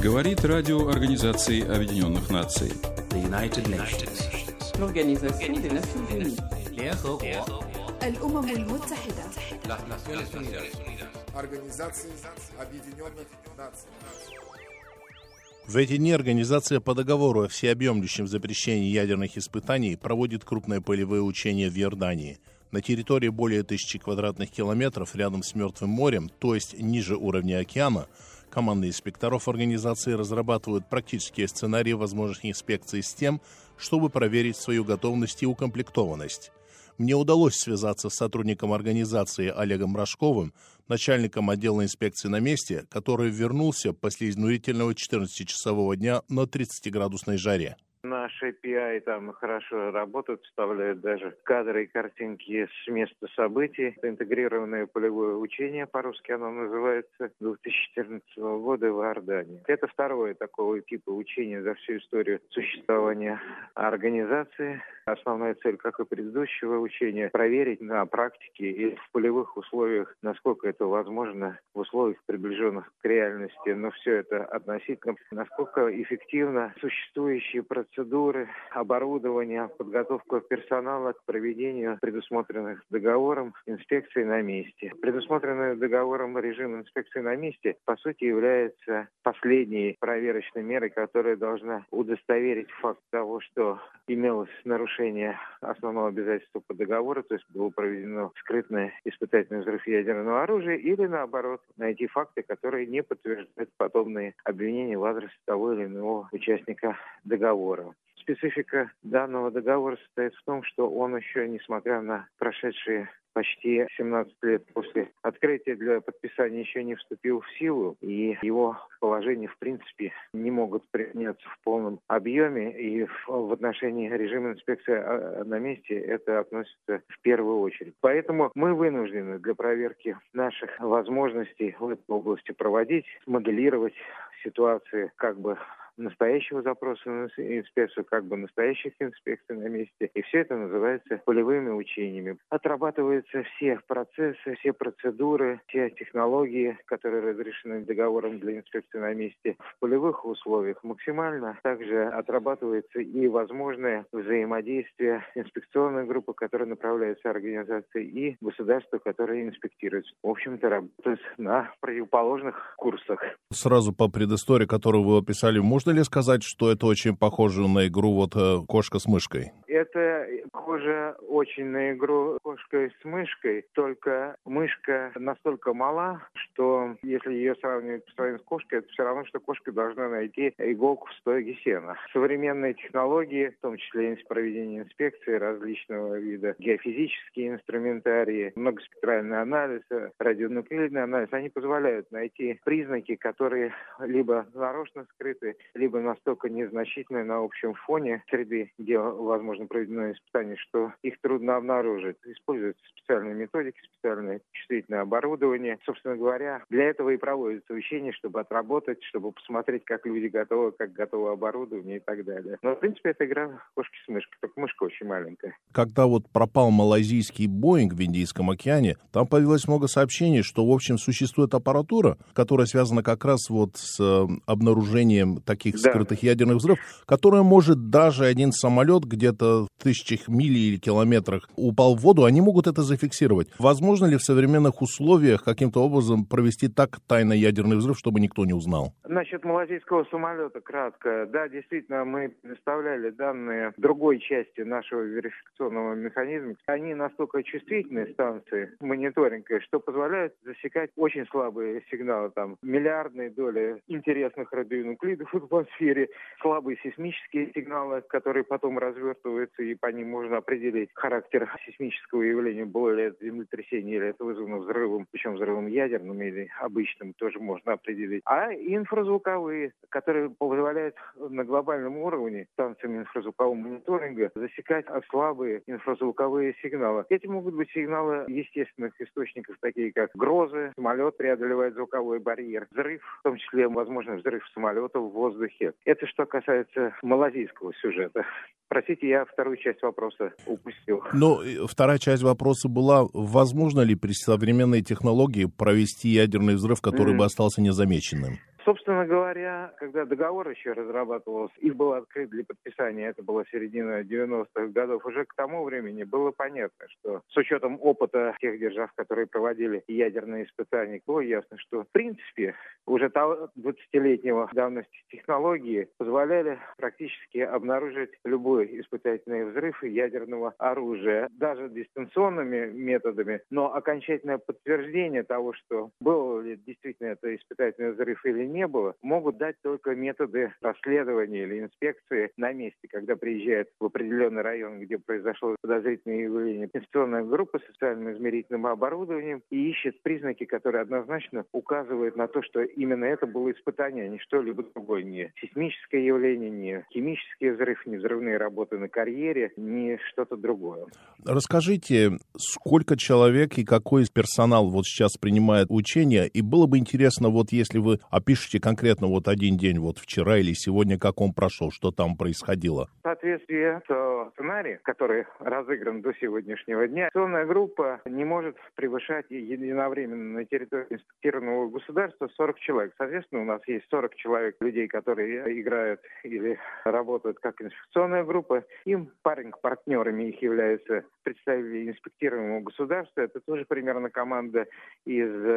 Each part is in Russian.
Говорит радио Организации Объединенных Наций. L'Organisation des Nations Unies. الأمم المتحدة. Организации Объединенных Наций. В эти дни Организация по договору о всеобъемлющем запрещении ядерных испытаний проводит крупные полевые учения в Иордании. На территории более 1000 квадратных километров рядом с Мертвым морем, то есть ниже уровня океана, команды инспекторов организации разрабатывают практические сценарии возможных инспекций с тем, чтобы проверить свою готовность и укомплектованность. Мне удалось связаться с сотрудником организации Олегом Рожковым, начальником отдела инспекции на месте, который вернулся после изнурительного 14-часового дня на 30-градусной жаре. Наши PI там хорошо работают, вставляют даже кадры и картинки с места событий. Это интегрированное полевое учение, по-русски оно называется, 2014 года в Иордании. Это второе такого типа учения за всю историю существования организации. Основная цель, как и предыдущего учения, проверить на практике и в полевых условиях, насколько это возможно, в условиях, приближенных к реальности, но все это относительно, насколько эффективно существующие процедуры, оборудование, подготовка персонала к проведению предусмотренных договором инспекции на месте. Предусмотренный договором режим инспекции на месте, по сути, является последней проверочной мерой, которая должна удостоверить факт того, что имелось нарушение основного обязательства по договору, то есть было проведено скрытное испытательный взрыв ядерного оружия, или, наоборот, найти факты, которые не подтверждают подобные обвинения в адрес того или иного участника договора. Специфика данного договора состоит в том, что он еще, несмотря на прошедшие почти 17 лет после открытия для подписания, еще не вступил в силу, и его положения, в принципе, не могут применяться в полном объеме, и в отношении режима инспекции на месте это относится в первую очередь. Поэтому мы вынуждены для проверки наших возможностей в этой области проводить, моделировать ситуации как бы настоящего запроса на инспекцию, как бы настоящих инспекций на месте. И все это называется полевыми учениями. Отрабатываются все процессы, все процедуры, все технологии, которые разрешены договором для инспекции на месте в полевых условиях максимально. Также отрабатывается и возможное взаимодействие инспекционной группы, которая направляется организацией, и государства, которые инспектируют. В общем-то, работают на противоположных курсах. Сразу по предыстории, которую вы описали, можно ли сказать, что это очень похоже на игру «Кошка с мышкой»? Это похоже очень на игру «Кошка с мышкой», только мышка настолько мала, что если ее сравнивать по сравнению с кошкой, это все равно, что кошка должна найти иголку в стоге сена. Современные технологии, в том числе проведение инспекции различного вида, геофизические инструментарии, многоспектральный анализ, радионуклидный анализ, они позволяют найти признаки, которые либо нарочно скрыты, либо настолько незначительны на общем фоне среды, где возможно проведено испытание, что их трудно обнаружить. Используются специальные методики, специальное чувствительное оборудование. Собственно говоря, для этого и проводятся учения, чтобы отработать, чтобы посмотреть, как люди готовы, как готово оборудование и так далее. Но, в принципе, это игра кошки с мышкой, только мышка очень маленькая. Когда пропал малайзийский Боинг в Индийском океане, там появилось много сообщений, что, в общем, существует аппаратура, которая связана как раз с обнаружением таких скрытых ядерных взрывов, которая может даже один самолет где-то в тысячах миль или километрах упал в воду, они могут это зафиксировать. Возможно ли в современных условиях каким-то образом провести так тайный ядерный взрыв, чтобы никто не узнал? Насчет малайзийского самолета кратко. Да, действительно, мы предоставляли данные другой части нашего верификационного механизма. Они настолько чувствительные, станции мониторинга, что позволяют засекать очень слабые сигналы. Там миллиардные доли интересных радионуклидов в атмосфере, слабые сейсмические сигналы, которые потом развертываются, и по ним можно определить характер сейсмического явления, было ли это землетрясение или это вызвано взрывом, причем взрывом ядерным или обычным, тоже можно определить. А инфразвуковые, которые позволяют на глобальном уровне станциями инфразвукового мониторинга засекать слабые инфразвуковые сигналы. Эти могут быть сигналы естественных источников, такие как грозы, самолет преодолевает звуковой барьер, взрыв, в том числе, возможно, взрыв самолета в воздухе. Это что касается малайзийского сюжета. Простите, я вторую часть вопроса упустил. Вторая часть вопроса была, возможно ли при современной технологии провести ядерный взрыв, который бы остался незамеченным? Собственно говоря, когда договор еще разрабатывался и был открыт для подписания, это была середина 90-х годов, уже к тому времени было понятно, что с учетом опыта тех держав, которые проводили ядерные испытания, было ясно, что в принципе уже 20-летнего давности технологии позволяли практически обнаружить любой испытательный взрыв ядерного оружия, даже дистанционными методами, но окончательное подтверждение того, что был ли действительно это испытательный взрыв или не было, могут дать только методы расследования или инспекции на месте, когда приезжает в определенный район, где произошло подозрительное явление. Инспекционная группа с специальным измерительным оборудованием и ищет признаки, которые однозначно указывают на то, что именно это было испытание, а не что-либо другое. Не сейсмическое явление, не химический взрыв, не взрывные работы на карьере, не что-то другое. Расскажите, сколько человек и какой персонал вот сейчас принимает учения? И было бы интересно, вот если вы опишите конкретно вот один день, вот вчера или сегодня, как он прошел, что там происходило. В соответствии с сценарием, который разыгран до сегодняшнего дня, инспекционная группа не может превышать единовременно на территории инспектированного государства 40 человек. Соответственно, у нас есть 40 человек, людей, которые играют или работают как инспекционная группа. Им партнерами их являются представители инспектируемого государства. Это тоже примерно команда из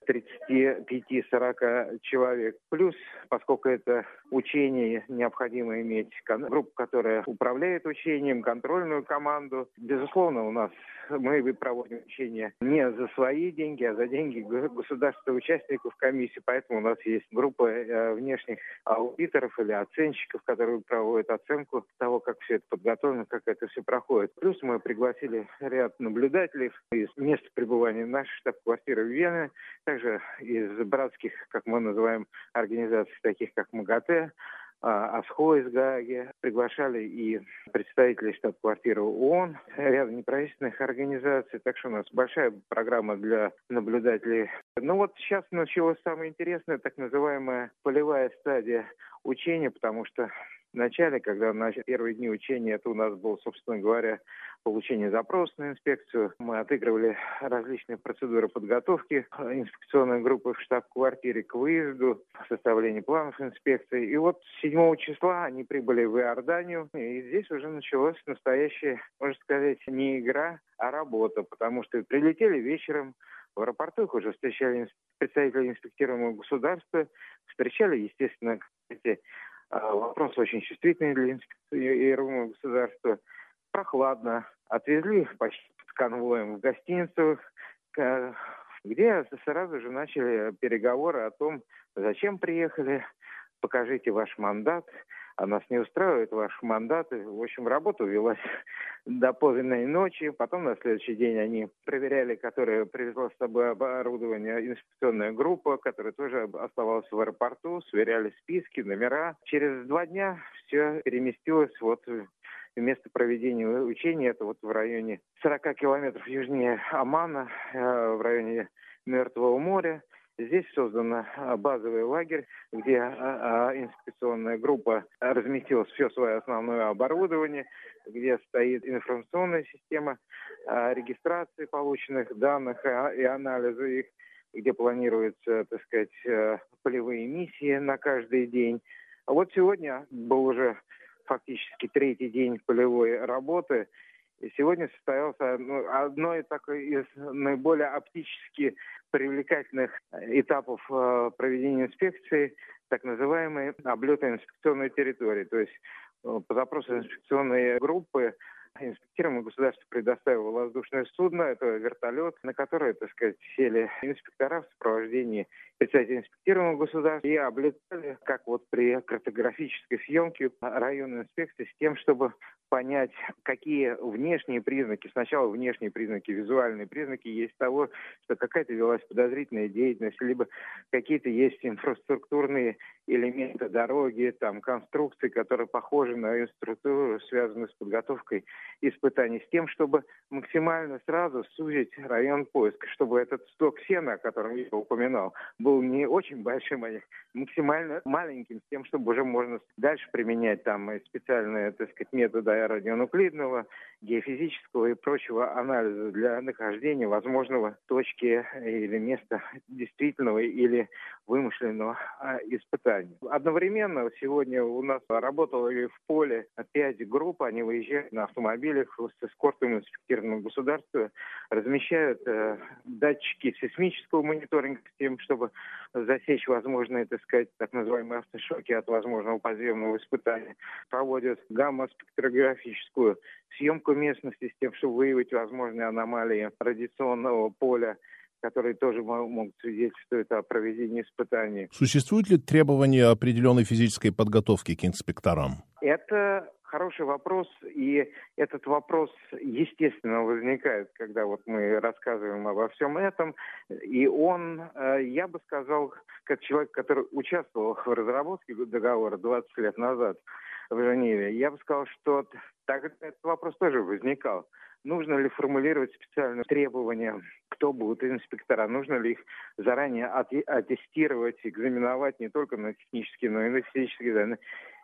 35-40 человек. Плюс, поскольку это учение, необходимо иметь группу, которая управляет учением, контрольную команду. Безусловно, мы проводим учения не за свои деньги, а за деньги государственных участников комиссии. Поэтому у нас есть группа внешних аудиторов или оценщиков, которые проводят оценку того, как все это подготовлено, как это все проходит. Плюс мы пригласили ряд наблюдателей из места пребывания нашей штаб-квартиры в Вене, также из братских, как мы называем, организаций, таких как МАГАТЭ, АСХО из Гааги. Приглашали и представителей штаб-квартиры ООН, ряд неправительственных организаций. Так что у нас большая программа для наблюдателей. Ну вот сейчас началась самая интересная, так называемая полевая стадия учения, потому что в начале, когда начали первые дни учения, это у нас было, собственно говоря, получение запроса на инспекцию. Мы отыгрывали различные процедуры подготовки инспекционной группы в штаб-квартире к выезду, составлению планов инспекции. И вот 7 числа они прибыли в Иорданию, и здесь уже началась настоящая, можно сказать, не игра, а работа, потому что прилетели вечером. В аэропорту их уже встречали представители инспектируемого государства, встречали, естественно, эти вопрос очень чувствительный для инспектируемого государства. Прохладно. Отвезли почти с конвоем в гостиницу, где сразу же начали переговоры о том, зачем приехали, покажите ваш мандат. А нас не устраивает ваш мандат. В общем, работа велась до поздней ночи. Потом на следующий день они проверяли, которая привезла с собой оборудование, инспекционная группа, которая тоже оставалась в аэропорту, сверяли списки, номера. Через 2 дня все переместилось в место проведения учения. Это вот в районе 40 километров южнее Омана, в районе Мертвого моря. Здесь создан базовый лагерь, где инспекционная группа разместила все свое основное оборудование, где стоит информационная система регистрации полученных данных и анализа их, где планируются, так сказать, полевые миссии на каждый день. А вот сегодня был уже фактически 3-й день полевой работы. И сегодня состоялся одно из наиболее оптически привлекательных этапов проведения инспекции, так называемые облеты инспекционной территории. То есть по запросу инспекционной группы инспектируемое государство предоставило воздушное судно, это вертолет, на который, так сказать, сели инспектора в сопровождении представителей инспектируемого государства и облетали, как вот при картографической съемке, районной инспекции с тем, чтобы понять, какие внешние признаки, сначала внешние признаки, визуальные признаки есть того, что какая-то велась подозрительная деятельность, либо какие-то есть инфраструктурные элементы дороги, там, конструкции, которые похожи на инфраструктуру, связанную с подготовкой испытаний, с тем, чтобы максимально сразу сузить район поиска, чтобы этот сток сена, о котором я упоминал, был не очень большим, а максимально маленьким, с тем, чтобы уже можно дальше применять там специальные, так сказать, методы радионуклидного, геофизического и прочего анализа для нахождения возможного точки или места действительного или вымышленного испытания. Одновременно сегодня у нас работало в поле 5 групп, они выезжают на автомобилях с эскортом инспектированного государства, размещают датчики сейсмического мониторинга с тем, чтобы засечь возможные, так сказать, так называемые автошоки от возможного подземного испытания, проводят гамма-спектрографическую съемку местности с тем, чтобы выявить возможные аномалии радиационного поля, которые тоже могут свидетельствовать о проведении испытаний. Существуют ли требования определенной физической подготовки к инспекторам? Это хороший вопрос, и этот вопрос, естественно, возникает, когда вот мы рассказываем обо всем этом. И он, я бы сказал, как человек, который участвовал в разработке договора 20 лет назад в Женеве, я бы сказал, что тогда этот вопрос тоже возникал. Нужно ли формулировать специальные требования, кто будут инспектора? Нужно ли их заранее аттестировать, экзаменовать не только на технические, но и на физические данные?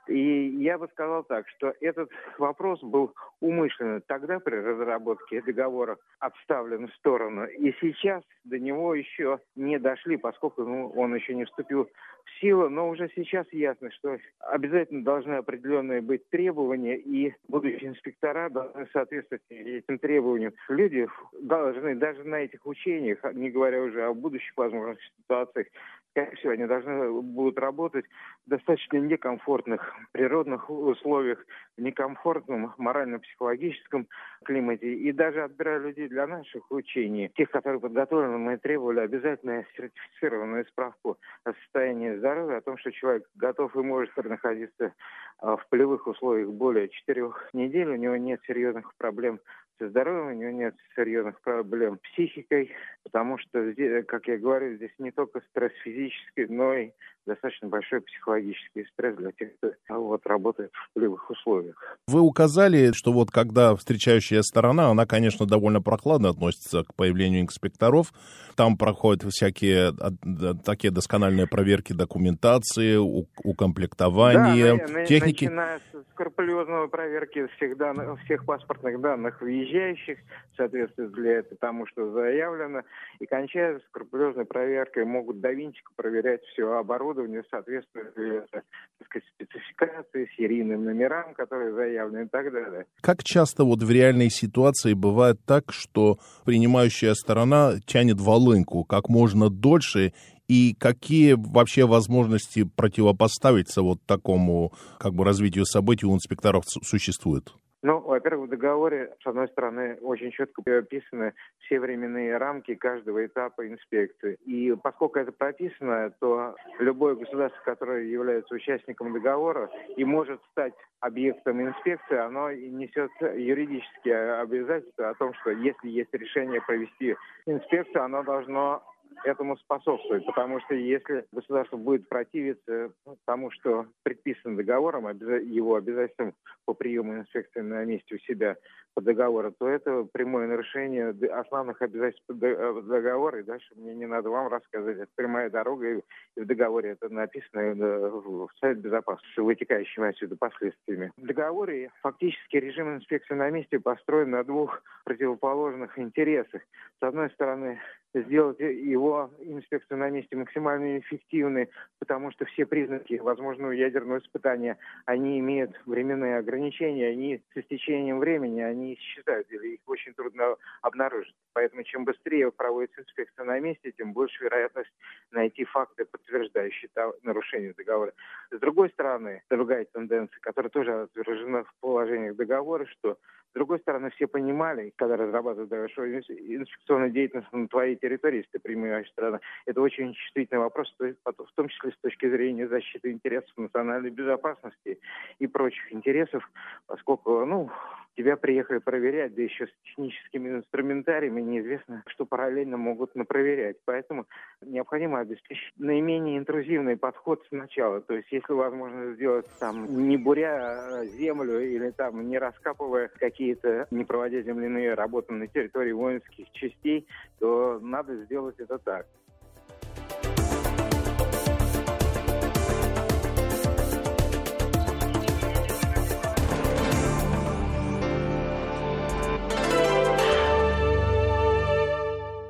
И я бы сказал так, что этот вопрос был умышленно тогда при разработке договора отставлен в сторону. И сейчас до него еще не дошли, поскольку он еще не вступил в силу. Но уже сейчас ясно, что обязательно должны определенные быть требования, и будущие инспектора должны соответствовать этим требованиям. Люди должны даже на этих учениях, не говоря уже о будущих возможных ситуациях, скорее всего, они должны будут работать в достаточно некомфортных природных условиях, в некомфортном морально-психологическом климате. И даже отбирая людей для наших учений, тех, которые подготовлены, мы требовали обязательно сертифицированную справку о состоянии здоровья, о том, что человек готов и может находиться в полевых условиях более 4 недель, у него нет серьезных проблем со здоровьем, у него нет серьезных проблем с психикой, потому что, здесь, как я говорю, здесь не только стресс физический, но и достаточно большой психологический стресс для тех, кто работает в полевых условиях. Вы указали, что вот когда встречающая сторона, она, конечно, довольно прохладно относится к появлению инспекторов. Там проходят всякие такие доскональные проверки документации, укомплектования, техники. Начиная с скрупулезной проверки всех паспортных данных въезжающих, соответственно, тому, что заявлено, и кончая скрупулезной проверкой, могут до винтика проверять все оборудование, соответствует ли это, так сказать, спецификации, серийным номерам, которые заявлены и так далее. Как часто вот в реальной ситуации бывает так, что принимающая сторона тянет волынку как можно дольше, и какие вообще возможности противопоставиться вот такому развитию событий у инспекторов существуют? Во-первых, в договоре, с одной стороны, очень четко прописаны все временные рамки каждого этапа инспекции. И поскольку это прописано, то любое государство, которое является участником договора и может стать объектом инспекции, оно несет юридические обязательства о том, что если есть решение провести инспекцию, оно должно этому способствовать, потому что если государство будет противиться тому, что предписано договором, его обязательствам по приему инспекции на месте у себя по договору, то это прямое нарушение основных обязательств договора, и дальше мне не надо вам рассказывать, это прямая дорога, и в договоре это написано в Совет Безопасности, с вытекающими отсюда последствиями. В договоре фактически режим инспекции на месте построен на 2 противоположных интересах. С одной стороны, сделать его инспекцию на месте максимально эффективной, потому что все признаки возможного ядерного испытания, они имеют временные ограничения, они с истечением времени, они исчезают, или их очень трудно обнаружить. Поэтому чем быстрее проводится инспекция на месте, тем больше вероятность найти факты, подтверждающие нарушение договора. С другой стороны, другая тенденция, которая тоже отражена в положениях договора, что с другой стороны, все понимали, когда разрабатывают договор, что инспекционная деятельность на твоей территории, если ты принимающая страна, это очень чувствительный вопрос, в том числе с точки зрения защиты интересов национальной безопасности и прочих интересов, поскольку, тебя приехали проверять, да еще с техническими инструментариями, неизвестно, что параллельно могут напроверять. Поэтому необходимо обеспечить наименее интрузивный подход сначала. То есть, если возможно сделать там не буря землю или там не раскапывая какие-то, не проводя земляные работы на территории воинских частей, то надо сделать это так.